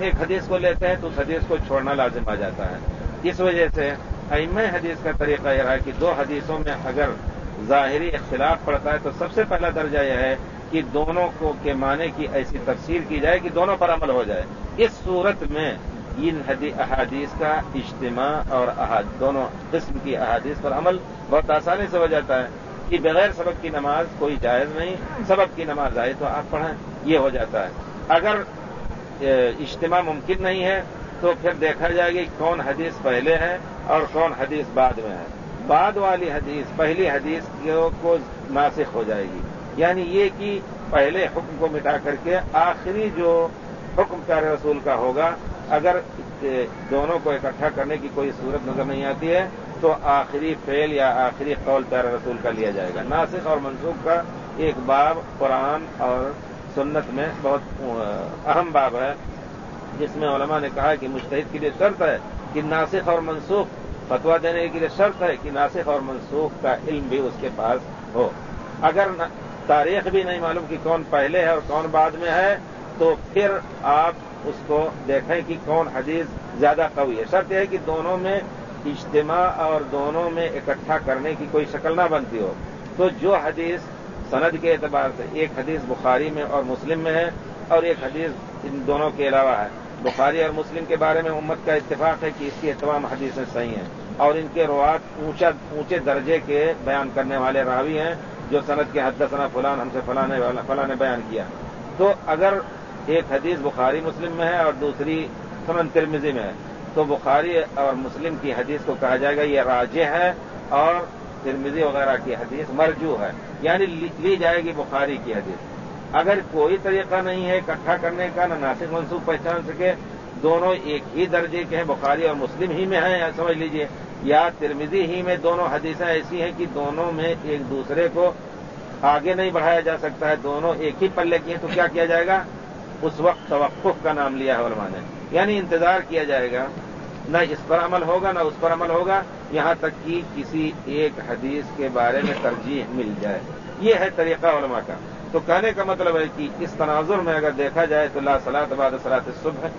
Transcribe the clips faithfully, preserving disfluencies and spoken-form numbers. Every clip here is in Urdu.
ایک حدیث کو لیتے ہیں تو اس حدیث کو چھوڑنا لازم آ جاتا ہے. اس وجہ سے ائمہ حدیث کا طریقہ یہ رہا کہ دو حدیثوں میں اگر ظاہری اختلاف پڑتا ہے تو سب سے پہلا درجہ یہ ہے کہ دونوں کو کے معنی کی ایسی تفسیر کی جائے کہ دونوں پر عمل ہو جائے. اس صورت میں ان احادیث کا اجتماع اور دونوں قسم کی احادیث پر عمل بہت آسانی سے ہو جاتا ہے کہ بغیر سبب کی نماز کوئی جائز نہیں، سبب کی نماز آئے تو آپ پڑھیں، یہ ہو جاتا ہے. اگر اجتماع ممکن نہیں ہے تو پھر دیکھا جائے گا کون حدیث پہلے ہے اور کون حدیث بعد میں ہے. بعد والی حدیث پہلی حدیث کو ناسخ ہو جائے گی، یعنی یہ کہ پہلے حکم کو مٹا کر کے آخری جو حکم پیارے رسول کا ہوگا، اگر دونوں کو اکٹھا کرنے کی کوئی صورت نظر نہیں آتی ہے تو آخری فعل یا آخری قول پیارے رسول کا لیا جائے گا. ناسخ اور منسوخ کا ایک باب قرآن اور سنت میں بہت اہم باب ہے، جس میں علماء نے کہا کہ مجتہد کے لیے شرط ہے کہ ناسخ اور منسوخ فتویٰ دینے کے لیے شرط ہے کہ ناسخ اور منسوخ کا علم بھی اس کے پاس ہو. اگر تاریخ بھی نہیں معلوم کہ کون پہلے ہے اور کون بعد میں ہے تو پھر آپ اس کو دیکھیں کہ کون حدیث زیادہ قوی ہے. شرط یہ ہے کہ دونوں میں اجتماع اور دونوں میں اکٹھا کرنے کی کوئی شکل نہ بنتی ہو. تو جو حدیث سند کے اعتبار سے ایک حدیث بخاری میں اور مسلم میں ہے اور ایک حدیث ان دونوں کے علاوہ ہے، بخاری اور مسلم کے بارے میں امت کا اتفاق ہے کہ اس کی تمام حدیثیں صحیح ہیں اور ان کے روات اونچا اونچے درجے کے بیان کرنے والے راوی ہیں جو سند کے حدثنا فلان ہم سے فلاں فلاں نے بیان کیا. تو اگر ایک حدیث بخاری مسلم میں ہے اور دوسری سنن ترمذی میں ہے تو بخاری اور مسلم کی حدیث کو کہا جائے گا یہ راجح ہے اور ترمذی وغیرہ کی حدیث مرجوح ہے، یعنی لی جائے گی بخاری کی حدیث. اگر کوئی طریقہ نہیں ہے اکٹھا کرنے کا، نہ ناسخ منسوخ پہچان سکے، دونوں ایک ہی درجے کے ہیں، بخاری اور مسلم ہی میں ہیں، یا سمجھ لیجئے یا ترمذی ہی میں دونوں حدیثیں ایسی ہیں کہ دونوں میں ایک دوسرے کو آگے نہیں بڑھایا جا سکتا ہے، دونوں ایک ہی پلے کی ہیں، تو کیا کیا جائے گا؟ اس وقت توقف کا نام لیا ہے علماء نے، یعنی انتظار کیا جائے گا، نہ اس پر عمل ہوگا نہ اس پر عمل ہوگا، یہاں تک کہ کسی ایک حدیث کے بارے میں ترجیح مل جائے. یہ ہے طریقہ علماء کا. تو کہنے کا مطلب ہے کہ اس تناظر میں اگر دیکھا جائے تو لا صلاۃ بعد صلاۃ الصبح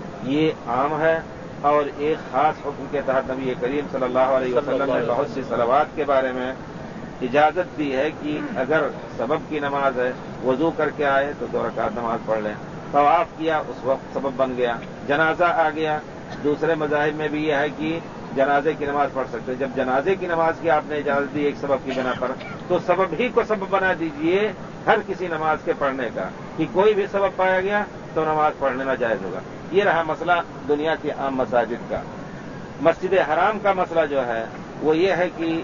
یہ عام ہے، اور ایک خاص حکم کے تحت نبی کریم صلی اللہ علیہ وسلم نے بہت سی صلوات کے بارے میں اجازت دی ہے کہ اگر سبب کی نماز ہے، وضو کر کے آئے تو دو رکعت نماز پڑھ لیں، طواف کیا اس وقت سبب بن گیا، جنازہ آ گیا. دوسرے مذاہب میں بھی یہ ہے کہ جنازے کی نماز پڑھ سکتے. جب جنازے کی نماز کی آپ نے اجازت دی ایک سبب کی بنا پر تو سبب ہی کو سبب بنا دیجئے ہر کسی نماز کے پڑھنے کا، کہ کوئی بھی سبب پایا گیا تو نماز پڑھنے میں جائز ہوگا. یہ رہا مسئلہ دنیا کی عام مساجد کا. مسجد حرام کا مسئلہ جو ہے وہ یہ ہے کہ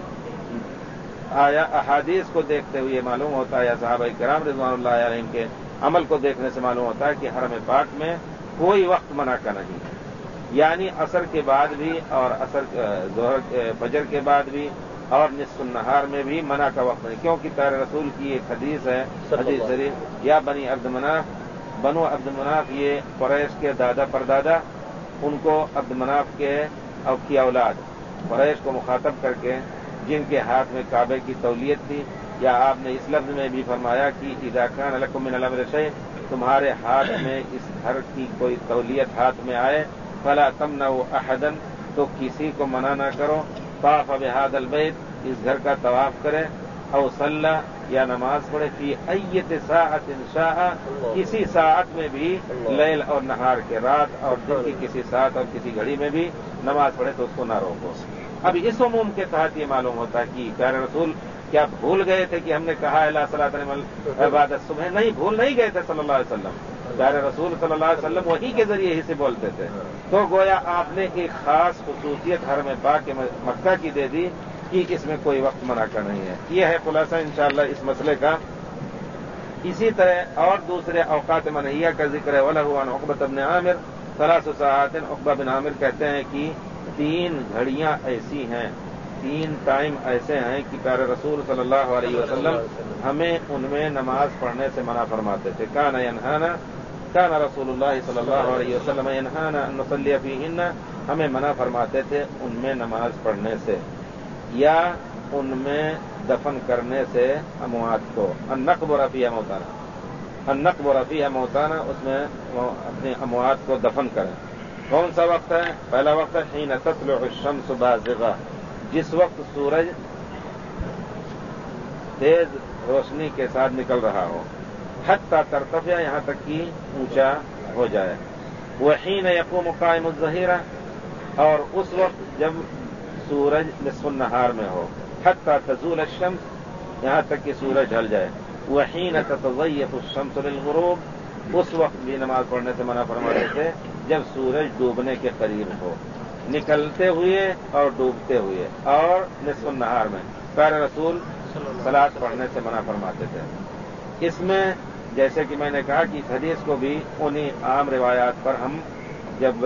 آیا احادیث کو دیکھتے ہوئے معلوم ہوتا ہے یا صحابہ کرام رضوان اللہ علیہم کے عمل کو دیکھنے سے معلوم ہوتا ہے کہ حرم پاک میں کوئی وقت منع کا نہیں، یعنی عصر کے بعد بھی اور عصر ظہر فجر کے بعد بھی اور نصف النہار میں بھی منع کا وقت نہیں، کیونکہ پیارے رسول کی ایک حدیث ہے، حدیث شریف، یا بنی عبد مناف، بنو عبد مناف یہ قریش کے دادا پردادا، ان کو عبد مناف کے اور کی اولاد قریش کو مخاطب کر کے جن کے ہاتھ میں کعبے کی تولیت تھی، یا آپ نے اس لفظ میں بھی فرمایا کہ اذا کان لکم من الامر شیء، تمہارے ہاتھ میں اس گھر کی کوئی تولیت ہاتھ میں آئے، فلا تمنعوا احدا، تو کسی کو منع نہ کرو، طاف بهذا البیت، اس گھر کا طواف کرے، او صلی، یا نماز پڑھے، فی ایت ساعت شاء، کسی ساعت میں بھی، لیل اور نہار کے، رات اور دن کی کسی ساعت اور کسی گھڑی میں بھی نماز پڑھے تو اس کو نہ روکو. اب اس عموم کے تحت یہ معلوم ہوتا ہے کہ پیارے رسول کیا بھول گئے تھے کہ ہم نے کہا ہے لا صلاۃ بعد الصبح؟ نہیں، بھول نہیں گئے تھے صلی اللہ علیہ وسلم. پیارے رسول صلی اللہ علیہ وسلم وہی کے ذریعے ہی سے بولتے تھے. تو گویا آپ نے ایک خاص خصوصیت حرم پاک کے مکہ کی دے دی کہ اس میں کوئی وقت منع کا نہیں ہے. یہ ہے خلاصہ انشاءاللہ اس مسئلے کا. اسی طرح اور دوسرے اوقات منہیہ کا ذکر ہے. وَلَهُ عَنْ عُقْبَةَ بْنِ عامر ثلاث ساعات، عقبہ بن عامر کہتے ہیں کہ تین گھڑیاں ایسی ہیں، تین ٹائم ایسے ہیں کہ پیارے رسول صلی اللہ علیہ وسلم ہمیں ان میں نماز پڑھنے سے منع فرماتے تھے. کان ینہانا، کان رسول اللہ صلی اللہ علیہ وسلم ینہانا ان نصلی فیہن، ہمیں منع فرماتے تھے ان میں نماز پڑھنے سے یا ان میں دفن کرنے سے اموات کو، ان نقبر فیہا موتانا، النقب رفیع موتانا، اس میں وہ اپنے اموات کو دفن کریں۔ کون سا وقت ہے؟ پہلا وقت ہے حین تطلع الشمس بازغہ، جس وقت سورج تیز روشنی کے ساتھ نکل رہا ہو، حتی ترتفع، یہاں تک کہ اونچا ہو جائے۔ وحین یقوم قائم الظہیرہ، اور اس وقت جب سورج نصف النہار میں ہو، حتی تزول الشمس، یہاں تک کہ سورج ڈھل جائے۔ وحین تتضیف الشمس للغروب، اس وقت بھی نماز پڑھنے سے منع فرماتے تھے جب سورج ڈوبنے کے قریب ہو، نکلتے ہوئے اور ڈوبتے ہوئے، اور نصف النہار میں پیارے رسول صلاۃ پڑھنے سے منع فرماتے تھے۔ اس میں جیسے کہ میں نے کہا کہ اس حدیث کو بھی انہی عام روایات پر ہم جب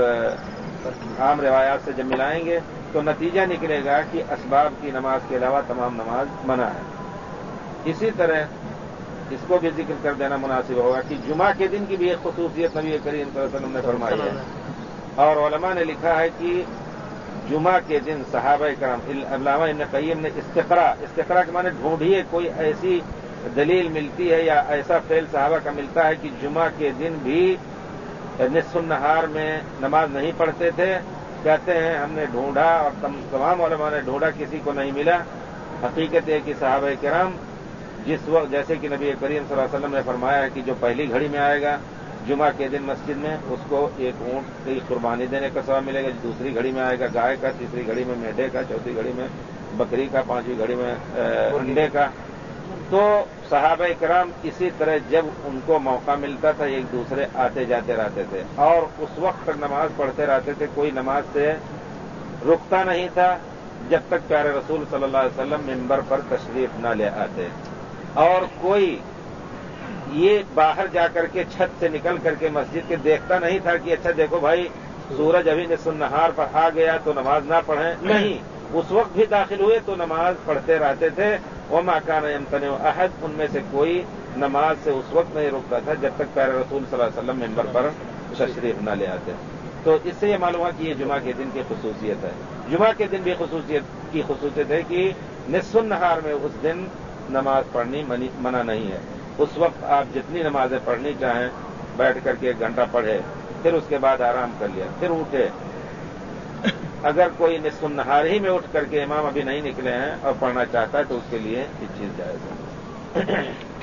عام روایات سے جب ملائیں گے تو نتیجہ نکلے گا کہ اسباب کی نماز کے علاوہ تمام نماز منع ہے۔ اسی طرح اس کو بھی ذکر کر دینا مناسب ہوگا کہ جمعہ کے دن کی بھی ایک خصوصیت نبی کریم صلی اللہ علیہ وسلم نے فرمائی ہے، اور علماء نے لکھا ہے کہ جمعہ کے دن صحابہ کرام، علامہ ابن قیم نے استقرا استقرا کے معنی ڈھونڈیے کوئی ایسی دلیل ملتی ہے یا ایسا فعل صحابہ کا ملتا ہے کہ جمعہ کے دن بھی نصف النہار میں نماز نہیں پڑھتے تھے۔ کہتے ہیں ہم نے ڈھونڈا، اور تمام علماء نے ڈھونڈا، کسی کو نہیں ملا۔ حقیقت ہے کہ صحابہ کرام جس وقت، جیسے کہ نبی کریم صلی اللہ علیہ وسلم نے فرمایا ہے کہ جو پہلی گھڑی میں آئے گا جمعہ کے دن مسجد میں، اس کو ایک اونٹ کی قربانی دینے کا ثواب ملے گا، دوسری گھڑی میں آئے گا گائے کا، تیسری گھڑی میں میڈے کا، چوتھی گھڑی میں بکری کا، پانچویں گھڑی میں انڈے کا۔ تو صحابہ کرام اسی طرح جب ان کو موقع ملتا تھا ایک دوسرے آتے جاتے رہتے تھے، اور اس وقت تک نماز پڑھتے رہتے تھے، کوئی نماز سے رکتا نہیں تھا جب تک پیارے رسول صلی اللہ علیہ وسلم منبر پر تشریف نہ لے آتے، اور کوئی یہ باہر جا کر کے چھت سے نکل کر کے مسجد کے دیکھتا نہیں تھا کہ اچھا دیکھو بھائی سورج ابھی نصف النہار پر آ گیا تو نماز نہ پڑھیں، نہیں، اس وقت بھی داخل ہوئے تو نماز پڑھتے رہتے تھے۔ وما كان يمتنع احد، ان میں سے کوئی نماز سے اس وقت نہیں رکتا تھا جب تک پیارے رسول صلی اللہ علیہ وسلم منبر پر تشریف نہ لے آتے۔ تو اس سے یہ معلوم ہوا کہ یہ جمعہ کے دن کی خصوصیت ہے۔ جمعہ کے دن بھی خصوصیت کی خصوصیت ہے کہ نصف النہار میں اس دن نماز پڑھنی منع نہیں ہے۔ اس وقت آپ جتنی نمازیں پڑھنی چاہیں بیٹھ کر کے ایک گھنٹہ پڑھے، پھر اس کے بعد آرام کر لیا، پھر اٹھے۔ اگر کوئی نصف النہار ہی میں اٹھ کر کے امام ابھی نہیں نکلے ہیں اور پڑھنا چاہتا ہے تو اس کے لیے یہ چیز جائز ہے۔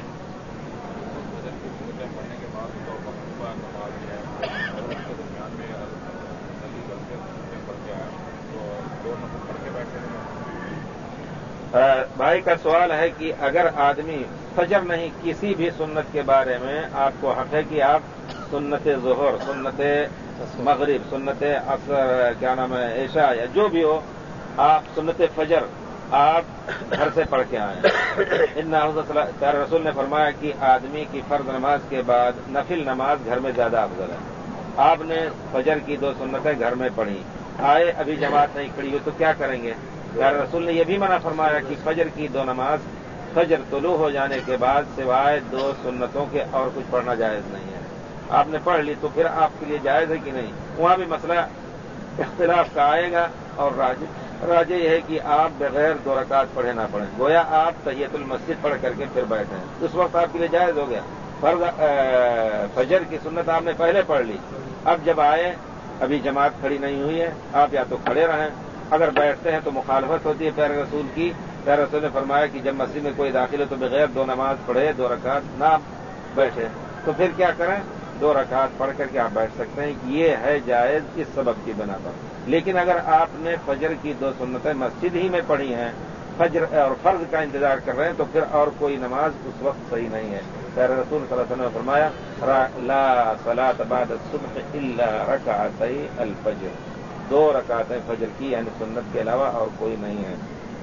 بھائی کا سوال ہے کہ اگر آدمی فجر نہیں، کسی بھی سنت کے بارے میں آپ کو حق ہے کہ آپ سنت ظہر، سنت مغرب، سنت عصر، کیا نام ہے عشاء، یا جو بھی ہو، آپ سنت فجر آپ گھر سے پڑھ کے آئیں۔ ان پیارے رسول نے فرمایا کہ آدمی کی فرض نماز کے بعد نفل نماز گھر میں زیادہ افضل ہے۔ آپ نے فجر کی دو سنتیں گھر میں پڑھی، آئے ابھی جماعت نہیں کھڑی ہوئی تو کیا کریں گے؟ پیارے رسول نے یہ بھی منع فرمایا کہ فجر کی دو نماز فجر طلوع ہو جانے کے بعد سوائے دو سنتوں کے اور کچھ پڑھنا جائز نہیں ہے۔ آپ نے پڑھ لی تو پھر آپ کے لیے جائز ہے کہ نہیں؟ وہاں بھی مسئلہ اختلاف کا آئے گا، اور راجہ یہ ہے کہ آپ بغیر دو رکعت پڑھے نہ پڑھیں، گویا آپ تحیۃ المسجد پڑھ کر کے پھر بیٹھیں، اس وقت آپ کے لیے جائز ہو گیا۔ فرض فجر کی سنت آپ نے پہلے پڑھ لی، اب جب آئے ابھی جماعت کھڑی نہیں ہوئی ہے، آپ یا تو کھڑے رہیں، اگر بیٹھتے ہیں تو مخالفت ہوتی ہے پیارے رسول کی۔ پیارے رسول نے فرمایا کہ جب مسجد میں کوئی داخل ہے تو بغیر دو نماز پڑھے دو رکعت نہ بیٹھے، تو پھر کیا کریں؟ دو رکعت پڑھ کر کے آپ بیٹھ سکتے ہیں، یہ ہے جائز اس سبب کی بنا پر۔ لیکن اگر آپ نے فجر کی دو سنتیں مسجد ہی میں پڑھی ہیں، فجر اور فرض کا انتظار کر رہے ہیں، تو پھر اور کوئی نماز اس وقت صحیح نہیں ہے۔ پیارے رسول صلی اللہ علیہ وسلم نے فرمایا لا صلاۃ بعد الصبح الا رکعتي الفجر، دو رکعتیں فجر کی یعنی سنت کے علاوہ اور کوئی نہیں ہے۔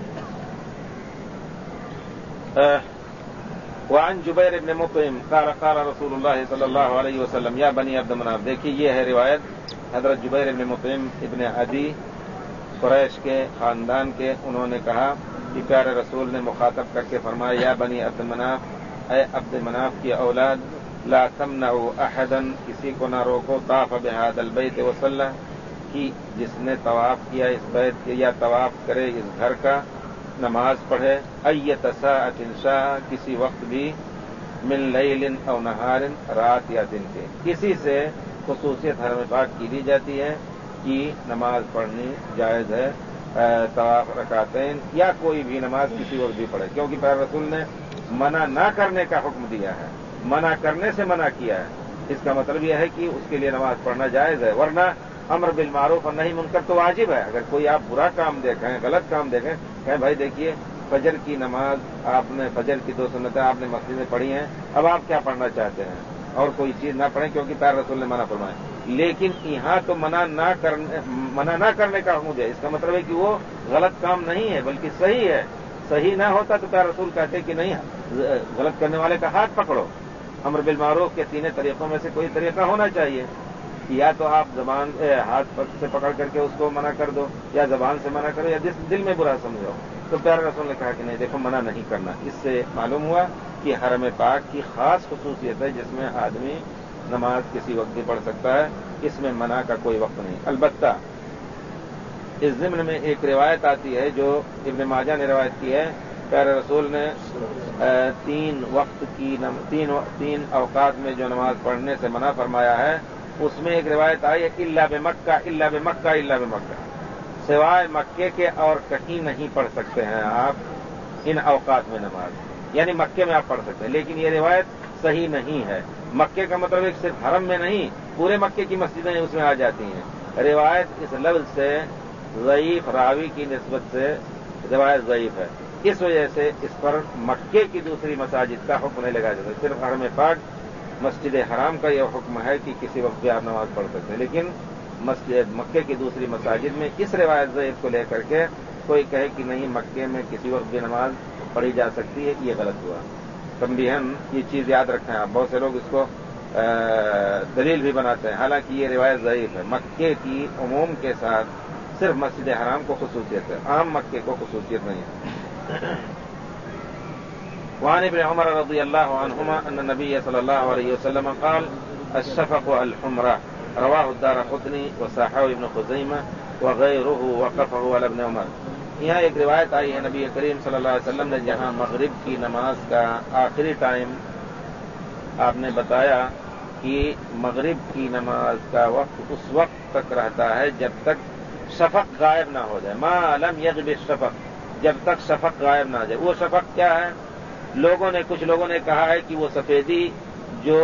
وعن جبیر بن مطعم قال قال رسول اللہ صلی اللہ علیہ وسلم یا بنی عبد مناف، دیکھیے یہ ہے روایت حضرت جبیر بن مطعم ابن عدی قریش کے خاندان کے، انہوں نے کہا کہ پیارے رسول نے مخاطب کر کے فرمایا یا بنی عبد مناف، اے عبد مناف کی اولاد، لا تمنعوا احدا، کسی کو نہ روکو، طاف بهذا البیت وصلی، کہ جس نے طواف کیا اس بیت کے یا طواف کرے اس گھر کا، نماز پڑھے، ایت ساعۃ شاء، کسی وقت بھی من لیل او نہار، رات یا دن کے، کسی سے خصوصیت حرم پاک کی دی جاتی ہے کہ نماز پڑھنی جائز ہے، طواف رکعتین یا کوئی بھی نماز کسی وقت بھی پڑھے، کیونکہ پیارے رسول نے منع نہ کرنے کا حکم دیا ہے، منع کرنے سے منع کیا ہے۔ اس کا مطلب یہ ہے کہ اس کے لیے نماز پڑھنا جائز ہے، ورنہ امر بالمعروف اور نہی منکر تو واجب ہے۔ اگر کوئی آپ برا کام دیکھیں، غلط کام دیکھیں، کہیں بھائی دیکھیے فجر کی نماز آپ نے، فجر کی دو سنتیں آپ نے مسجد میں پڑھی ہیں، اب آپ کیا پڑھنا چاہتے ہیں؟ اور کوئی چیز نہ پڑھیں کیونکہ پیارے رسول نے منع فرمایا۔ لیکن یہاں تو منع نہ کرنے منع نہ کرنے کا حکم دیا، اس کا مطلب ہے کہ وہ غلط کام نہیں ہے بلکہ صحیح ہے۔ صحیح نہ ہوتا تو پیارے رسول کہتے کہ نہیں، غلط کرنے والے کا ہاتھ پکڑو۔ امر بالمعروف کے تینوں طریقوں میں سے کوئی طریقہ ہونا چاہیے، یا تو آپ زبان ہاتھ سے پکڑ کر کے اس کو منع کر دو، یا زبان سے منع کرو، یا جس دل میں برا سمجھو۔ تو پیارے رسول نے کہا کہ نہیں، دیکھو منع نہیں کرنا۔ اس سے معلوم ہوا کہ حرم پاک کی خاص خصوصیت ہے جس میں آدمی نماز کسی وقت بھی پڑھ سکتا ہے، اس میں منع کا کوئی وقت نہیں۔ البتہ اس ضمن میں ایک روایت آتی ہے جو ابن ماجہ نے روایت کی ہے، پیارے رسول نے تین وقت کی تین تین اوقات میں جو نماز پڑھنے سے منع فرمایا ہے، اس میں ایک روایت آئی ہے الا بمکہ الا بمکہ الا بمکہ، سوائے مکے کے اور کہیں نہیں پڑھ سکتے ہیں آپ ان اوقات میں نماز، یعنی مکے میں آپ پڑھ سکتے ہیں، لیکن یہ روایت صحیح نہیں ہے۔ مکے کا مطلب ایک صرف حرم میں نہیں، پورے مکے کی مسجدیں اس میں آ جاتی ہیں۔ روایت اس لفظ سے ضعیف، راوی کی نسبت سے روایت ضعیف ہے، اس وجہ سے اس پر مکے کی دوسری مساجد کا حکم نہیں لگایا جاتا۔ صرف حرم پاک مسجد حرام کا یہ حکم ہے کہ کسی وقت بھی آپ نماز پڑھ سکتے ہیں، لیکن مسجد مکے کی دوسری مساجد میں اس روایت ضعیف کو لے کر کے کوئی کہے کہ نہیں مکے میں کسی وقت بھی نماز پڑھی جا سکتی ہے، یہ غلط ہوا۔ تنبیہاً یہ چیز یاد رکھیں آپ، بہت سے لوگ اس کو دلیل بھی بناتے ہیں، حالانکہ یہ روایت ضعیف ہے۔ مکے کی عموم کے ساتھ صرف مسجد حرام کو خصوصیت ہے، عام مکے کو خصوصیت نہیں ہے۔ وعن ابن عمر رضی اللہ عنہما ان النبی صلی اللہ علیہ وسلم قال الشفق الحمرہ، رواہ الدارقطنی وصححہ ابن خزیمہ وغیرہ وقفہ علی ابن عمر۔ یہاں ایک روایت آئی ہے نبی کریم صلی اللہ علیہ وسلم نے جہاں مغرب کی نماز کا آخری ٹائم آپ نے بتایا کہ مغرب کی نماز کا وقت اس وقت تک رہتا ہے جب تک شفق غائب نہ ہو جائے، ما لم یغب الشفق، جب تک شفق غائب نہ ہو جائے۔ وہ شفق کیا ہے؟ لوگوں نے کچھ لوگوں نے کہا ہے کہ وہ سفیدی جو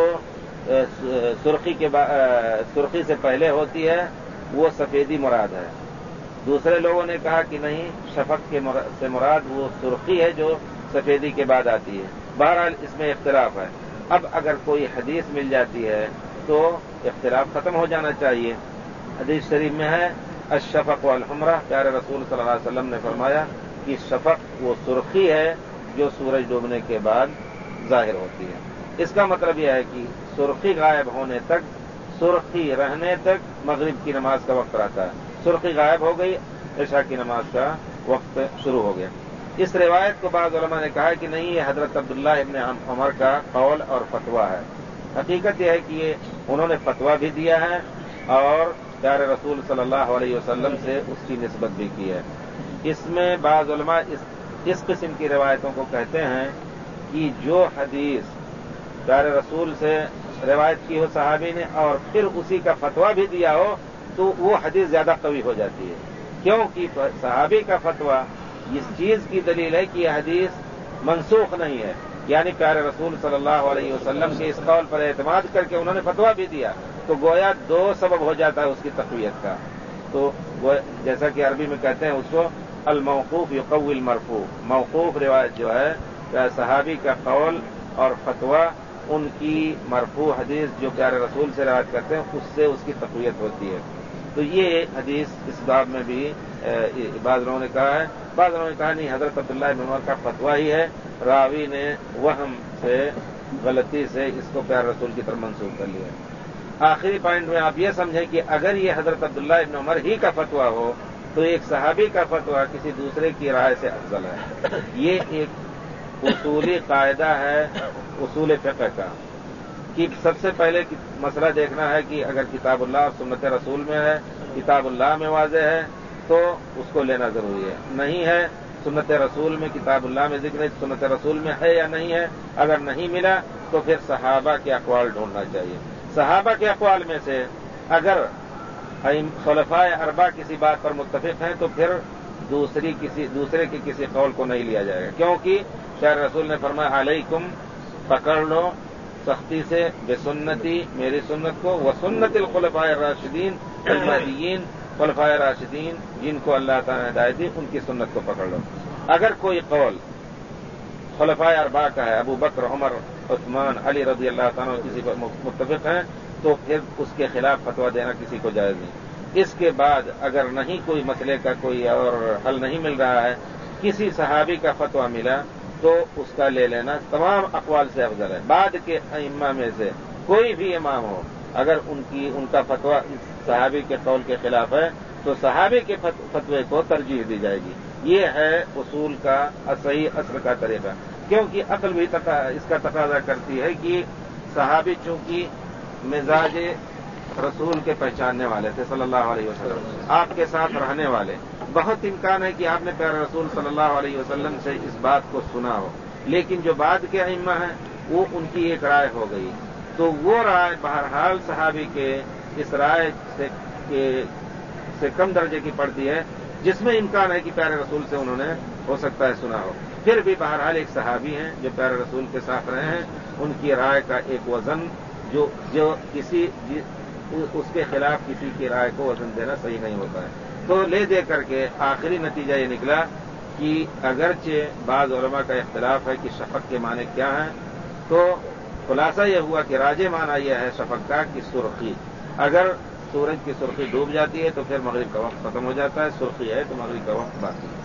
سرخی کے سرخی سے پہلے ہوتی ہے وہ سفیدی مراد ہے، دوسرے لوگوں نے کہا کہ نہیں، شفق کے سے مراد وہ سرخی ہے جو سفیدی کے بعد آتی ہے۔ بہرحال اس میں اختلاف ہے۔ اب اگر کوئی حدیث مل جاتی ہے تو اختلاف ختم ہو جانا چاہیے۔ حدیث شریف میں ہے الشفق والحمرہ، پیارے رسول صلی اللہ علیہ وسلم نے فرمایا کہ شفق وہ سرخی ہے جو سورج ڈوبنے کے بعد ظاہر ہوتی ہے۔ اس کا مطلب یہ ہے کہ سرخی غائب ہونے تک، سرخی رہنے تک مغرب کی نماز کا وقت رہتا ہے، سرخی غائب ہو گئی، عشاء کی نماز کا وقت شروع ہو گیا۔ اس روایت کو بعض علماء نے کہا کہ نہیں، یہ حضرت عبداللہ ابن عمر کا قول اور فتویٰ ہے۔ حقیقت یہ ہے کہ یہ انہوں نے فتویٰ بھی دیا ہے اور پیارے رسول صلی اللہ علیہ وسلم سے اس کی نسبت بھی کی ہے۔ اس میں بعض علماء اس اس قسم کی روایتوں کو کہتے ہیں کہ جو حدیث پیارے رسول سے روایت کی ہو صحابی نے اور پھر اسی کا فتویٰ بھی دیا ہو تو وہ حدیث زیادہ قوی ہو جاتی ہے، کیونکہ صحابی کا فتویٰ اس چیز کی دلیل ہے کہ یہ حدیث منسوخ نہیں ہے، یعنی پیارے رسول صلی اللہ علیہ وسلم کے اس قول پر اعتماد کر کے انہوں نے فتویٰ بھی دیا، تو گویا دو سبب ہو جاتا ہے اس کی تقویت کا۔ تو جیسا کہ عربی میں کہتے ہیں اس کو الموقوف یقوی المرفوع، موقوف روایت جو ہے صحابی کا قول اور فتویٰ ان کی مرفوع حدیث جو پیارے رسول سے روایت کرتے ہیں اس سے اس کی تقویت ہوتی ہے۔ تو یہ حدیث اس باب میں بھی بعض لوگوں نے کہا ہے، بعض لوگوں نے کہا نہیں، حضرت عبداللہ ابن عمر کا فتویٰ ہی ہے، راوی نے وہم سے، غلطی سے اس کو پیارے رسول کی طرف منسوخ کر لیا۔ آخری پوائنٹ میں آپ یہ سمجھیں کہ اگر یہ حضرت عبداللہ ابن عمر ہی کا فتویٰ ہو تو ایک صحابی کا فتویٰ کسی دوسرے کی رائے سے افضل ہے۔ یہ ایک اصولی قاعدہ ہے اصول فقہ کا کہ سب سے پہلے مسئلہ دیکھنا ہے کہ اگر کتاب اللہ اور سنت رسول میں ہے، کتاب اللہ میں واضح ہے تو اس کو لینا ضروری ہے، نہیں ہے سنت رسول میں، کتاب اللہ میں ذکر ہے، سنت رسول میں ہے یا نہیں ہے. اگر نہیں ملا تو پھر صحابہ کے اقوال ڈھونڈنا چاہیے. صحابہ کے اقوال میں سے اگر خلفائے اربعہ کسی بات پر متفق ہیں تو پھر دوسری کسی دوسرے کے کسی قول کو نہیں لیا جائے گا، کیونکہ شاعر رسول نے فرمایا علیکم، پکڑ لو سختی سے بسنتی، میری سنت کو، وسنت الخلفاء الراشدین المہدیین، خلفائے راشدین جن کو اللہ تعالیٰ نے ہدایت دی ان کی سنت کو پکڑ لو. اگر کوئی قول خلفائے اربعہ کا ہے، ابو بکر، عمر، عثمان، علی رضی اللہ تعالیٰ کسی پر متفق ہیں تو پھر اس کے خلاف فتویٰ دینا کسی کو جائز نہیں. اس کے بعد اگر نہیں کوئی مسئلے کا کوئی اور حل نہیں مل رہا ہے، کسی صحابی کا فتویٰ ملا تو اس کا لے لینا تمام اقوال سے افضل ہے. بعد کے ائمہ میں سے کوئی بھی امام ہو، اگر ان کی ان کا فتویٰ صحابی کے قول کے خلاف ہے تو صحابی کے فتوے کو ترجیح دی جائے گی. یہ ہے اصول کا صحیح اصل کا طریقہ، کیونکہ عقل بھی اس کا تقاضا کرتی ہے کہ صحابی چونکہ مزاج رسول کے پہچاننے والے تھے صلی اللہ علیہ وسلم، آپ کے ساتھ رہنے والے، بہت امکان ہے کہ آپ نے پیارے رسول صلی اللہ علیہ وسلم سے اس بات کو سنا ہو، لیکن جو بعد کے ائمہ ہیں وہ ان کی ایک رائے ہو گئی تو وہ رائے بہرحال صحابی کے اس رائے سے, سے کم درجے کی پڑتی ہے، جس میں امکان ہے کہ پیارے رسول سے انہوں نے ہو سکتا ہے سنا ہو. پھر بھی بہرحال ایک صحابی ہیں جو پیارے رسول کے ساتھ رہے ہیں، ان کی رائے کا ایک وزن جو جو کسی اس کے خلاف کسی کی رائے کو وزن دینا صحیح نہیں ہوتا ہے. تو لے دے کر کے آخری نتیجہ یہ نکلا کہ اگرچہ بعض علماء کا اختلاف ہے کہ شفق کے معنی کیا ہیں، تو خلاصہ یہ ہوا کہ راجح معنی یہ ہے شفق کا کہ سرخی. اگر سورج کی سرخی ڈوب جاتی ہے تو پھر مغرب کا وقت ختم ہو جاتا ہے، سرخی ہے تو مغرب کا وقت باقی ہے.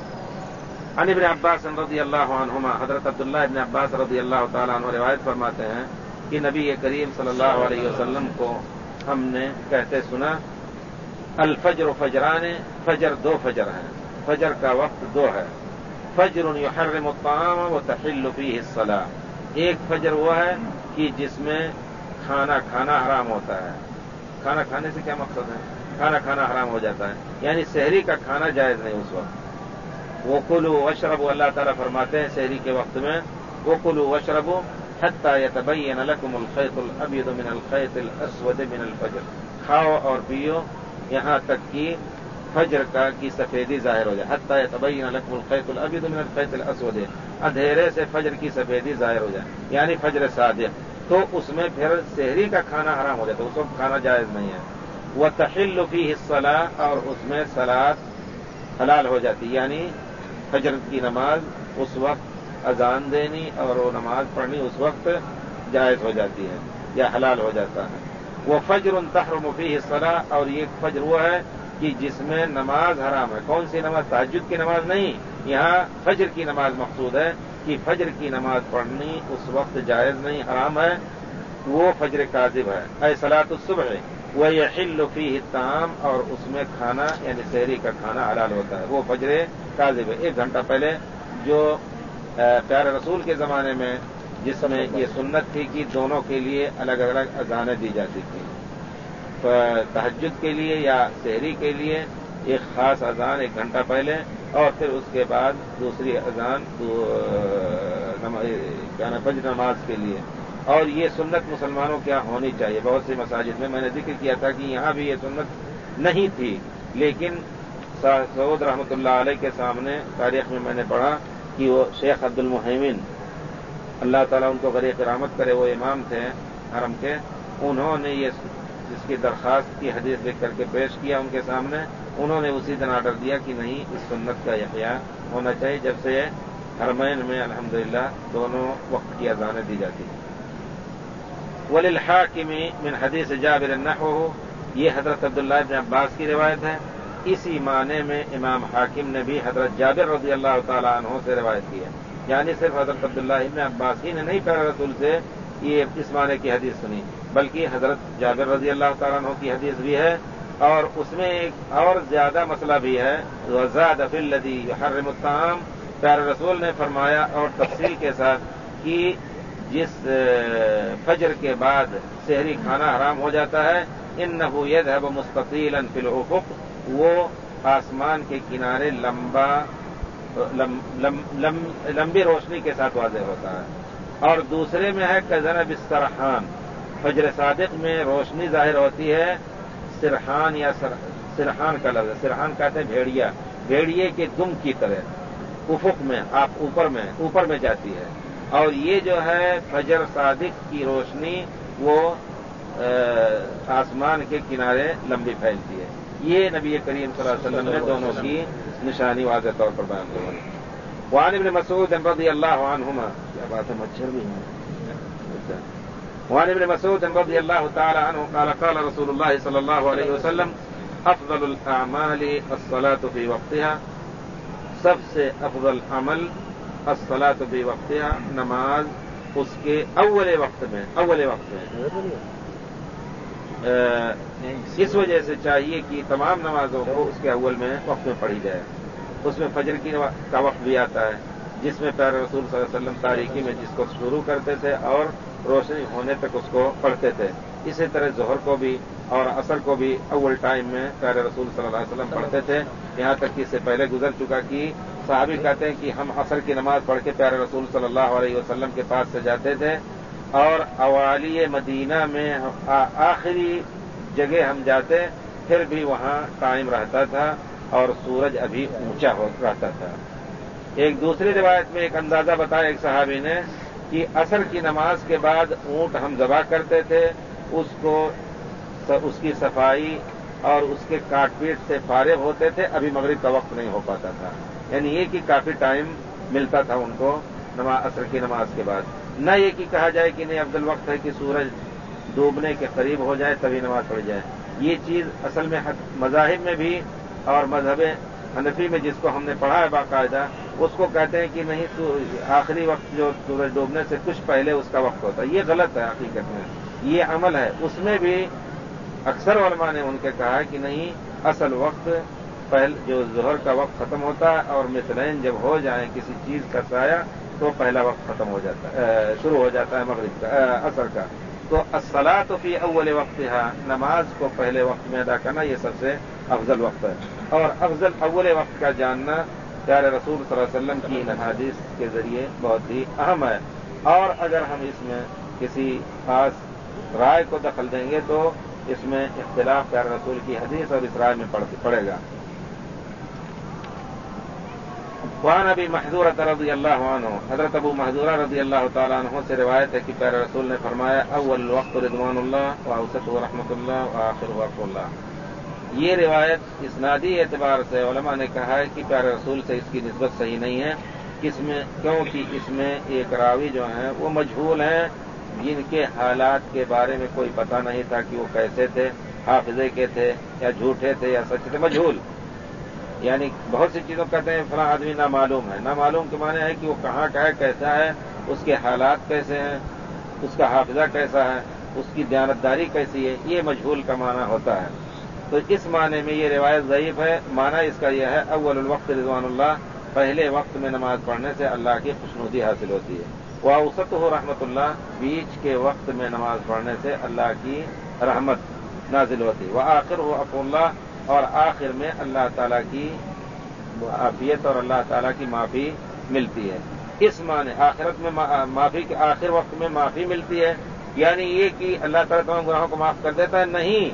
عن ابن عباس رضی اللہ عنہما، حضرت عبداللہ ابن عباس رضی اللہ تعالیٰ عنہ روایت فرماتے ہیں کہ نبی کریم صلی اللہ علیہ وسلم کو ہم نے کہتے سنا الفجر فجران، فجر دو فجر ہیں، فجر کا وقت دو ہے. فجر یحرم الطعام وتحل فیہ الصلاۃ، ایک فجر وہ ہے کہ جس میں کھانا کھانا حرام ہوتا ہے. کھانا کھانے سے کیا مقصد ہے؟ کھانا کھانا حرام ہو جاتا ہے، یعنی سحری کا کھانا جائز نہیں اس وقت. وَكُلُوا وَاشْرَبُوا، اللہ تعالیٰ فرماتے ہیں سحری کے وقت میں وَكُلُوا وَاشْرَبُوا حَتَّى يَتَبَيَّنَ لَكُمُ الْخَيْطُ الْأَبْيَضُ مِنَ الْخَيْطِ الْأَسْوَدِ مِنَ الْفَجْرِ، کھاؤ اور پیو یہاں تک کہ فجر کا کی سفیدی ظاہر ہو جائے. حَتَّى يَتَبَيَّنَ لَكُمُ الْخَيْطُ الْأَبْيَضُ مِنَ الْخَيْطِ الْأَسْوَدِ، اندھیرے سے فجر کی سفیدی ظاہر ہو جائے یعنی فجر صادق، تو اس میں پھر سحری کا کھانا حرام ہو جاتا ہے، اس وقت کھانا جائز نہیں ہے. وَتَحِلُّ فِيهِ الصَّلَاةُ، اور اس میں صلاۃ حلال ہو جاتی، یعنی فجر کی نماز اس وقت اذان دینی اور وہ نماز پڑھنی اس وقت جائز ہو جاتی ہے یا حلال ہو جاتا ہے. وہ فجر تحرم فیہ الصلاۃ، اور یہ فجر وہ ہے کہ جس میں نماز حرام ہے. کون سی نماز؟ تہجد کی نماز نہیں، یہاں فجر کی نماز مقصود ہے کہ فجر کی نماز پڑھنی اس وقت جائز نہیں، حرام ہے، وہ فجر کاذب ہے. اے صلاۃ الصبح وَيَحِلُّ فِيهِ الطَّعَامُ، اور اس میں کھانا یعنی سحری کا کھانا حلال ہوتا ہے، وہ فجر کاذب ہے. ایک گھنٹہ پہلے جو پیارے رسول کے زمانے میں جس میں یہ سنت تھی کہ دونوں کے لیے الگ الگ اذانیں دی جاتی تھیں، تہجد کے لیے یا سحری کے لیے ایک خاص اذان ایک گھنٹہ پہلے، اور پھر اس کے بعد دوسری اذان فجر نماز کے لیے. اور یہ سنت مسلمانوں کے یہاں ہونی چاہیے. بہت سی مساجد میں میں نے ذکر کیا تھا کہ یہاں بھی یہ سنت نہیں تھی، لیکن سعود رحمۃ اللہ علیہ کے سامنے تاریخ میں میں نے پڑھا کہ وہ شیخ عبد المحیمن، اللہ تعالیٰ ان کو غریق رحمت کرے، وہ امام تھے حرم کے، انہوں نے یہ جس کی درخواست کی حدیث لکھ کر کے پیش کیا ان کے سامنے. انہوں نے اسی دن آرڈر دیا کہ نہیں، اس سنت کا احیاء ہونا چاہیے، جب سے حرمین میں الحمدللہ دونوں وقت کی اذانیں دی جاتی ہیں. وَلِلْحَاكِمِ مِنْ حَدِيثِ جابر نحوه، یہ حضرت عبداللہ ابن عباس کی روایت ہے. اسی معنی میں امام حاکم نے بھی حضرت جابر رضی اللہ تعالیٰ عنہ سے روایت کی ہے، یعنی صرف حضرت عبداللہ ابن عباس ہی نے نہیں پیارے رسول سے یہ اس معنی کی حدیث سنی، بلکہ حضرت جابر رضی اللہ تعالیٰ عنہ کی حدیث بھی ہے، اور اس میں ایک اور زیادہ مسئلہ بھی ہے. وَزَادَ فِي الَّذِي يُحَرِّمُ الطَّعَامَ، پیارے رسول نے فرمایا اور تفصیل کے ساتھ کہ جس فجر کے بعد سحری کھانا حرام ہو جاتا ہے، إِنَّهُ يَذْهَبُ مُسْتَطِيلًا فِي الْأُفُقِ، وہ آسمان کے کنارے لمبا لم, لم, لم, لمبی روشنی کے ساتھ واضح ہوتا ہے، اور دوسرے میں ہے کزن بسرحان، فجر صادق میں روشنی ظاہر ہوتی ہے سرحان یا سرحان کا لفظ ہے، سرحان کہتے ہیں بھیڑیا، بھیڑیے کے دم کی طرح افق میں، آپ اوپر میں اوپر میں جاتی ہے، اور یہ جو ہے فجر صادق کی روشنی وہ آسمان کے کنارے لمبی پھیلتی ہے۔ یہ نبی کریم صلی اللہ علیہ وسلم نے دونوں کی نشانی واضح طور پر بیان کی۔ وعن ابن مسعود رضی اللہ عنہما، کیا بات ہے مچھر بھی ہیں۔ وعن ابن مسعود رضی اللہ تعالی عنہ قال قال رسول اللہ صلی اللہ علیہ وسلم افضل الاعمال الصلاة فی وقتها، سب سے افضل عمل الصلاة فی وقتها، نماز اس کے اول وقت میں، اول وقت میں۔ اس وجہ سے چاہیے کہ تمام نمازوں کو اس کے اول میں وقت میں پڑھی جائے۔ اس میں فجر کی کا وقت بھی آتا ہے، جس میں پیارے رسول صلی اللہ علیہ وسلم تاریکی میں جس کو شروع کرتے تھے اور روشنی ہونے تک اس کو پڑھتے تھے۔ اسی طرح ظہر کو بھی اور عصر کو بھی اول ٹائم میں پیارے رسول صلی اللہ علیہ وسلم پڑھتے تھے، یہاں تک کہ اس سے پہلے گزر چکا کہ صحابی کہتے ہیں کہ ہم عصر کی نماز پڑھ کے پیارے رسول صلی اللہ علیہ وسلم کے پاس سے جاتے تھے، اور اوالی مدینہ میں آخری جگہ ہم جاتے پھر بھی وہاں قائم رہتا تھا اور سورج ابھی اونچا ہو رہتا تھا۔ ایک دوسری روایت میں ایک اندازہ بتایا ایک صحابی نے کہ عصر کی نماز کے بعد اونٹ ہم ذبح کرتے تھے، اس کو اس کی صفائی اور اس کے کاٹ پیٹ سے فارغ ہوتے تھے، ابھی مغرب کا وقت نہیں ہو پاتا تھا، یعنی یہ کہ کافی ٹائم ملتا تھا ان کو نماز عصر کی نماز کے بعد۔ نہ یہ کہ کہا جائے کہ نہیں افضل وقت ہے کہ سورج ڈوبنے کے قریب ہو جائے تبھی نماز پڑھ جائے۔ یہ چیز اصل میں مذاہب میں بھی اور مذہب حنفی میں جس کو ہم نے پڑھا ہے باقاعدہ، اس کو کہتے ہیں کہ نہیں آخری وقت جو سورج ڈوبنے سے کچھ پہلے اس کا وقت ہوتا ہے، یہ غلط ہے حقیقت میں، یہ عمل ہے۔ اس میں بھی اکثر علماء نے ان کے کہا ہے کہ نہیں، اصل وقت پہل جو ظہر کا وقت ختم ہوتا ہے اور مثلین جب ہو جائیں کسی چیز کا سایہ تو پہلا وقت ختم ہو جاتا ہے، شروع ہو جاتا ہے مغرب کا عصر کا۔ تو الصلاۃ فی اول وقتها، نماز کو پہلے وقت میں ادا کرنا یہ سب سے افضل وقت ہے، اور افضل اول وقت کا جاننا پیارے رسول صلی اللہ علیہ وسلم کی ان حدیث کے ذریعے بہت ہی اہم ہے۔ اور اگر ہم اس میں کسی خاص رائے کو دخل دیں گے تو اس میں اختلاف پیارے رسول کی حدیث اور اس رائے میں پڑے گا۔ وعن ابی محذورہ رضی اللہ عنہ، حضرت ابو محذورہ رضی اللہ تعالیٰ عنہ سے روایت ہے کہ پیارے رسول نے فرمایا اول الوقت رضوان اللہ واوسطہ رحمۃ اللہ وآخرہ غفر اللہ۔ یہ روایت اسنادی اعتبار سے علماء نے کہا ہے کہ پیارے رسول سے اس کی نسبت صحیح نہیں ہے، کس میں کیونکہ اس میں ایک راوی جو ہیں وہ مجہول ہیں، جن کے حالات کے بارے میں کوئی پتہ نہیں تھا کہ وہ کیسے تھے، حافظے کے تھے یا جھوٹے تھے یا سچ تھے، مجہول۔ یعنی بہت سی چیزوں کہتے ہیں فلاں آدمی نامعلوم ہے، نامعلوم کے معنی ہے کہ وہ کہاں کا ہے، کیسا ہے، اس کے حالات کیسے ہیں، اس کا حافظہ کیسا ہے، اس کی دیانتداری کیسی ہے، یہ مجہول کا معنی ہوتا ہے۔ تو اس معنی میں یہ روایت ضعیف ہے۔ معنی اس کا یہ ہے اول الوقت رضوان اللہ، پہلے وقت میں نماز پڑھنے سے اللہ کی خوشنودی حاصل ہوتی ہے۔ واوسطہ رحمۃ اللہ، بیچ کے وقت میں نماز پڑھنے سے اللہ کی رحمت نازل ہوتی ہے۔ وآخرہ عفو اللہ، اور آخر میں اللہ تعالیٰ کی عافیت اور اللہ تعالیٰ کی معافی ملتی ہے۔ اس معنی آخرت میں معافی کے آخر وقت میں معافی ملتی ہے، یعنی یہ کہ اللہ تعالیٰ تمام گناہوں کو معاف کر دیتا ہے، نہیں،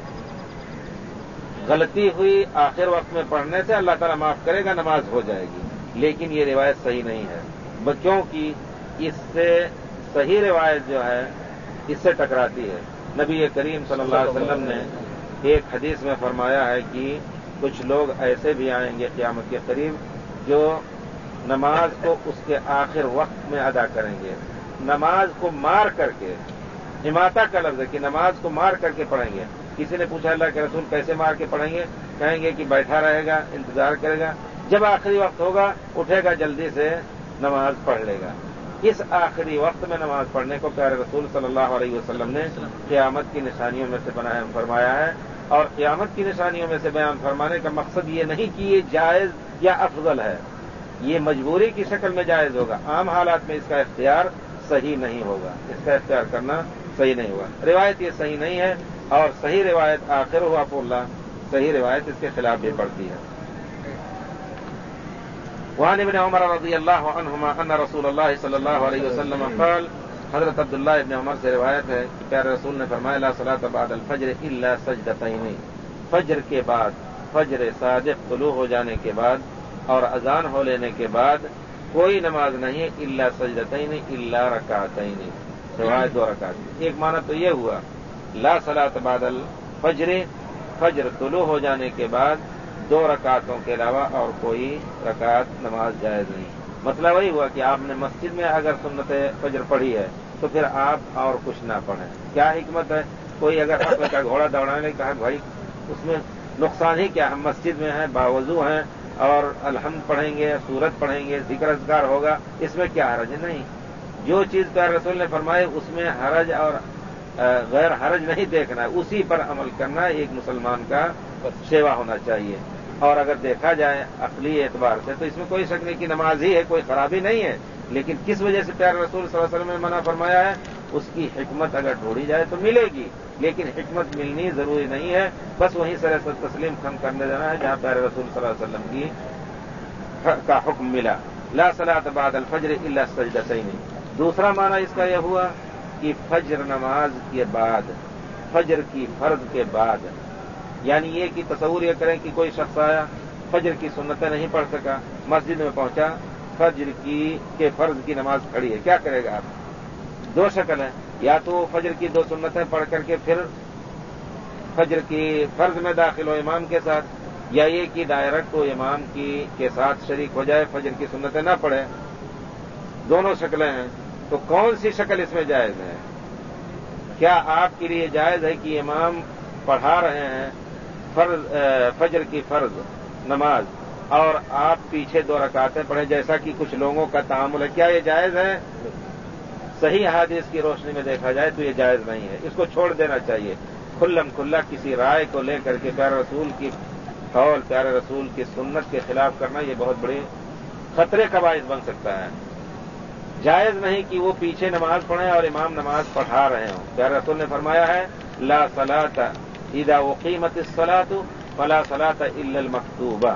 غلطی ہوئی آخر وقت میں پڑھنے سے اللہ تعالیٰ معاف کرے گا، نماز ہو جائے گی، لیکن یہ روایت صحیح نہیں ہے، بچوں کی اس سے صحیح روایت جو ہے اس سے ٹکراتی ہے۔ نبی کریم صلی اللہ علیہ وسلم نے ایک حدیث میں فرمایا ہے کہ کچھ لوگ ایسے بھی آئیں گے قیامت کے قریب جو نماز کو اس کے آخر وقت میں ادا کریں گے، نماز کو مار کر کے، اماطہ کا لفظ ہے کہ نماز کو مار کر کے پڑھیں گے۔ کسی نے پوچھا اللہ کے رسول کیسے مار کے پڑھیں گے؟ کہیں گے کہ بیٹھا رہے گا، انتظار کرے گا، جب آخری وقت ہوگا اٹھے گا، جلدی سے نماز پڑھ لے گا۔ اس آخری وقت میں نماز پڑھنے کو پیارے رسول صلی اللہ علیہ وسلم نے قیامت کی نشانیوں میں سے بیان فرمایا ہے، اور قیامت کی نشانیوں میں سے بیان فرمانے کا مقصد یہ نہیں کہ یہ جائز یا افضل ہے، یہ مجبوری کی شکل میں جائز ہوگا، عام حالات میں اس کا اختیار صحیح نہیں ہوگا، اس کا اختیار کرنا صحیح نہیں ہوگا۔ روایت یہ صحیح نہیں ہے، اور صحیح روایت آخر ہوا اللہ، صحیح روایت اس کے خلاف بھی پڑتی ہے۔ وعن ابن عمر رضی اللہ عنہما ان رسول اللہ صلی اللہ علیہ وسلم قال، حضرت عبداللہ ابن عمر سے روایت ہے کہ پیارے رسول نے فرمایا لا صلاۃ بعد الفجر الا سجدتین، فجر کے بعد، فجر صادق طلوع ہو جانے کے بعد اور اذان ہو لینے کے بعد کوئی نماز نہیں ہے الا سجدتین الا رکعتین، سوائے دو رکعت۔ ایک معنی تو یہ ہوا لا صلاۃ بعد الفجر، فجر طلوع ہو جانے کے بعد دو رکعتوں کے علاوہ اور کوئی رکعت نماز جائز نہیں۔ مسئلہ وہی ہوا کہ آپ نے مسجد میں اگر سنت فجر پڑھی ہے تو پھر آپ اور کچھ نہ پڑھیں، کیا حکمت ہے؟ کوئی اگر حق کا گھوڑا دوڑانے کہا بھائی اس میں نقصان ہی کیا، ہم مسجد میں ہیں، باوضو ہیں اور الحمد پڑھیں گے، سورت پڑھیں گے، ذکر اذکار ہوگا، اس میں کیا حرج ہے؟ نہیں، جو چیز پیارے رسول نے فرمائے اس میں حرج اور غیر حرج نہیں دیکھنا ہے، اسی پر عمل کرنا ایک مسلمان کا سیوا ہونا چاہیے۔ اور اگر دیکھا جائے عقلی اعتبار سے تو اس میں کوئی شک نہیں کہ نماز ہی ہے، کوئی خرابی نہیں ہے، لیکن کس وجہ سے پیارے رسول صلی اللہ علیہ وسلم نے منع فرمایا ہے اس کی حکمت اگر ڈھونڈی جائے تو ملے گی، لیکن حکمت ملنی ضروری نہیں ہے، بس وہیں سر تسلیم خم کرنے دینا ہے جہاں پیارے رسول صلی اللہ علیہ وسلم کی کا حکم ملا۔ لا صلاۃ بعد الفجر الا سجدتین۔ دوسرا معنی اس کا یہ ہوا کہ فجر نماز کے بعد، فجر کی فرض کے بعد، یعنی یہ کہ تصور یہ کریں کہ کوئی شخص آیا فجر کی سنتیں نہیں پڑھ سکا، مسجد میں پہنچا، فجر کی کے فرض کی نماز کھڑی ہے، کیا کرے گا آپ؟ دو شکل ہے، یا تو فجر کی دو سنتیں پڑھ کر کے پھر فجر کی فرض میں داخل ہو امام کے ساتھ، یا یہ کہ ڈائریکٹ تو امام کی کے ساتھ شریک ہو جائے، فجر کی سنتیں نہ پڑھے۔ دونوں شکلیں ہیں، تو کون سی شکل اس میں جائز ہے؟ کیا آپ کے لیے جائز ہے کہ امام پڑھا رہے ہیں فرض فجر کی فرض نماز اور آپ پیچھے دو رکعتیں پڑھیں جیسا کہ کچھ لوگوں کا تعامل ہے، کیا یہ جائز ہے؟ صحیح حدیث کی روشنی میں دیکھا جائے تو یہ جائز نہیں ہے، اس کو چھوڑ دینا چاہیے۔ کھلم کھلا کسی رائے کو لے کر کے پیارے رسول کی قول، پیارے رسول کی سنت کے خلاف کرنا یہ بہت بڑے خطرے کا باعث بن سکتا ہے۔ جائز نہیں کہ وہ پیچھے نماز پڑھیں اور امام نماز پڑھا رہے ہوں۔ پیارے رسول نے فرمایا ہے لا صلاۃ اذا اقیمت الصلاۃ فلا صلاۃ الا المکتوبہ،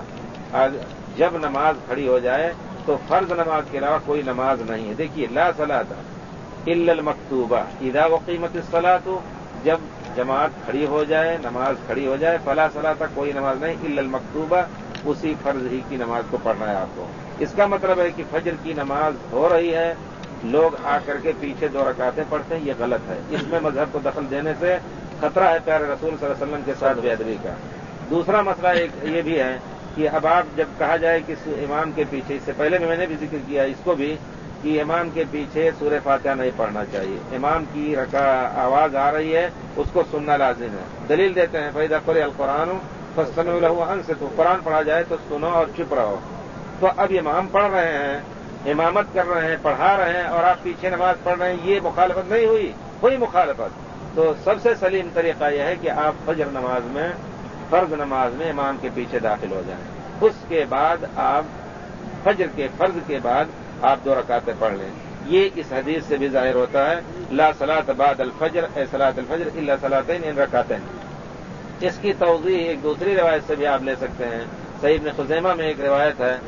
جب نماز کھڑی ہو جائے تو فرض نماز کے علاوہ کوئی نماز نہیں ہے۔ دیکھیے لا صلاۃ الا المکتوبہ، اذا اقیمت الصلاۃ، جب جماعت کھڑی ہو جائے، نماز کھڑی ہو جائے، فلا صلاۃ، کوئی نماز نہیں، الا المکتوبہ، اسی فرض ہی کی نماز کو پڑھنا ہے آپ کو۔ اس کا مطلب ہے کہ فجر کی نماز ہو رہی ہے، لوگ آ کر کے پیچھے دو رکعتیں پڑھتے ہیں، یہ غلط ہے، اس میں مذہب کو دخل دینے سے خطرہ ہے پیارے رسول صلی اللہ علیہ وسلم کے ساتھ بے ادبی کا۔ دوسرا مسئلہ ایک یہ بھی ہے کہ اب آپ جب کہا جائے کہ امام کے پیچھے، اس سے پہلے میں نے بھی ذکر کیا اس کو بھی کہ امام کے پیچھے سورہ فاتحہ نہیں پڑھنا چاہیے، امام کی رکع آواز آ رہی ہے اس کو سننا لازم ہے۔ دلیل دیتے ہیں فَإِذَا قُرِئَ الْقُرْآنُ فَاسْتَمِعُوا لَهُ وَأَنصِتُوا، قرآن پڑھا جائے تو سنو اور چپ رہو۔ تو اب امام پڑھ رہے ہیں، امامت کر رہے ہیں، پڑھا رہے ہیں اور آپ پیچھے نماز پڑھ رہے ہیں، یہ مخالفت نہیں ہوئی؟ ہوئی مخالفت۔ تو سب سے سلیم طریقہ یہ ہے کہ آپ فجر نماز میں، فرض نماز میں امام کے پیچھے داخل ہو جائیں، اس کے بعد آپ فجر کے فرض کے بعد آپ دو رکعتیں پڑھ لیں۔ یہ اس حدیث سے بھی ظاہر ہوتا ہے لا صلاۃ بعد الفجر اے صلاۃ الفجر الا صلاتین ان رکعتین۔ اس کی توضیح ایک دوسری روایت سے بھی آپ لے سکتے ہیں۔ صحیح ابن خزیمہ میں ایک روایت ہے،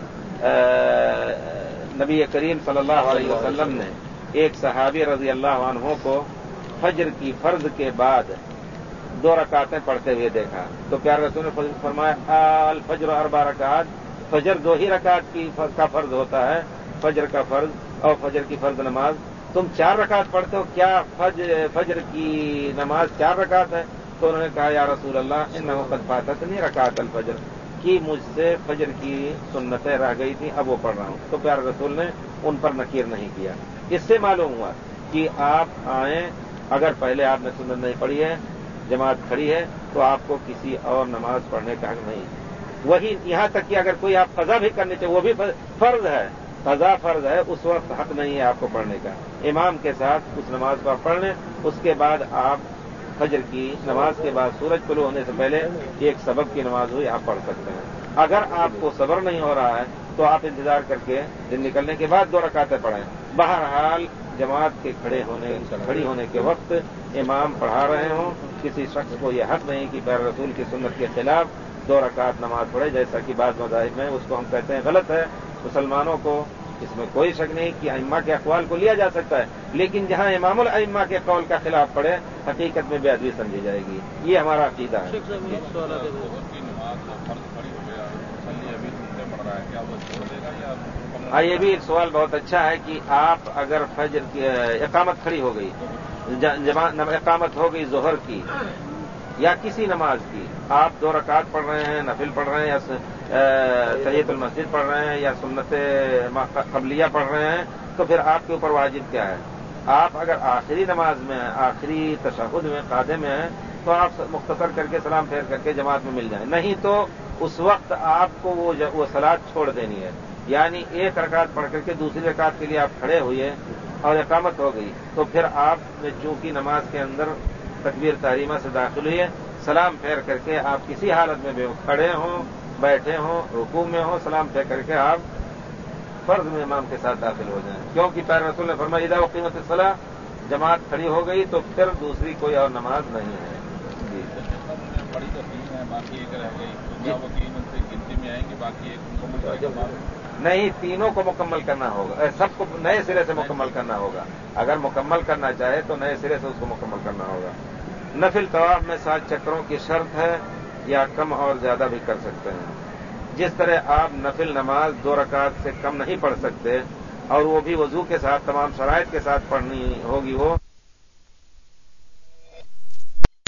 نبی کریم صلی اللہ علیہ وسلم نے ایک صحابی رضی اللہ عنہ کو فجر کی فرض کے بعد دو رکعتیں پڑھتے ہوئے دیکھا، تو پیارے رسول نے فرمایا الفجر اربع رکعات، فجر دو ہی رکعت کی کا فرض ہوتا ہے، فجر کا فرض اور فجر کی فرض نماز، تم چار رکعت پڑھتے ہو، کیا فجر فجر کی نماز چار رکعت ہے؟ تو انہوں نے کہا یا رسول اللہ انہ قد فاتتنی رکعت الفجر، کہ مجھ سے فجر کی سنتیں رہ گئی تھیں، اب وہ پڑھ رہا ہوں۔ تو پیارے رسول نے ان پر نکیر نہیں کیا۔ اس سے معلوم ہوا کہ آپ آئیں، اگر پہلے آپ نے سنت نہیں پڑھی ہے، جماعت کھڑی ہے، تو آپ کو کسی اور نماز پڑھنے کا حق نہیں۔ وہی یہاں تک کہ اگر کوئی آپ قضا بھی کرنے چاہیے، وہ بھی فرض ہے، قضا فرض ہے، اس وقت حق نہیں ہے آپ کو پڑھنے کا۔ امام کے ساتھ اس نماز کو آپ پڑھ لیں، اس کے بعد آپ فجر کی نماز کے بعد سورج طلوع ہونے سے پہلے ایک سبق کی نماز ہوئی آپ پڑھ سکتے ہیں۔ اگر آپ کو صبر نہیں ہو رہا ہے تو آپ انتظار کر کے دن نکلنے کے بعد دو رکعتیں پڑھیں۔ بہرحال جماعت کے کھڑے ہونے کھڑی ہونے کے وقت امام پڑھا رہے ہوں، کسی شخص کو یہ حق نہیں کہ پیارے رسول کی سنت کے خلاف دو رکعت نماز پڑھے، جیسا کہ بعض مذاہب میں اس کو ہم کہتے ہیں غلط ہے، مسلمانوں کو اس میں کوئی شک نہیں کہ ائمہ کے اقوال کو لیا جا سکتا ہے، لیکن جہاں امام الائمہ کے قول کا خلاف پڑے حقیقت میں بے ادبی سمجھی جائے گی. یہ ہمارا عقیدہ ہے. ہاں، یہ بھی ایک سوال بہت اچھا ہے کہ آپ اگر فجر کی اقامت کھڑی ہو گئی، اقامت ہو گئی ظہر کی یا کسی نماز کی، آپ دو رکعت پڑھ رہے ہیں، نفل پڑھ رہے ہیں، یا تحیۃ المسجد پڑھ رہے ہیں، یا سنت قبلیہ پڑھ رہے ہیں، تو پھر آپ کے اوپر واجب کیا ہے؟ آپ اگر آخری نماز میں ہیں، آخری تشہد میں قاعدے میں ہیں، تو آپ مختصر کر کے سلام پھیر کر کے جماعت میں مل جائیں. نہیں تو اس وقت آپ کو وہ وہ صلاۃ چھوڑ دینی ہے. یعنی ایک رکعت پڑھ کر کے دوسری رکعت کے لیے آپ کھڑے ہوئے اور اقامت ہو گئی، تو پھر آپ نے چونکہ نماز کے اندر تکبیر تحریمہ سے داخل ہوئے، سلام پھیر کر کے آپ کسی حالت میں بھی کھڑے ہوں، بیٹھے ہوں، رکوع میں ہوں، سلام پھیر کر کے آپ فرض میں امام کے ساتھ داخل ہو جائیں. کیونکہ پیارے رسول نے فرمایا اذا اقیمت الصلاۃ، جماعت کھڑی ہو گئی تو پھر دوسری کوئی اور نماز نہیں ہے. جی بڑی تو تین ہے، باقی ایک رہ گئی، کیا وہ تین ان سے گنتی میں آئیں گے؟ باقی ایک مکمل نہیں، تینوں کو مکمل کرنا ہوگا، سب کو نئے سرے سے مکمل کرنا ہوگا. اگر مکمل کرنا چاہے تو نئے سرے سے اس کو مکمل کرنا ہوگا. نفل طواف میں سات چکروں کی شرط ہے یا کم اور زیادہ بھی کر سکتے ہیں. جس طرح آپ نفل نماز دو رکعت سے کم نہیں پڑھ سکتے اور وہ بھی وضو کے ساتھ تمام شرائط کے ساتھ پڑھنی ہوگی وہ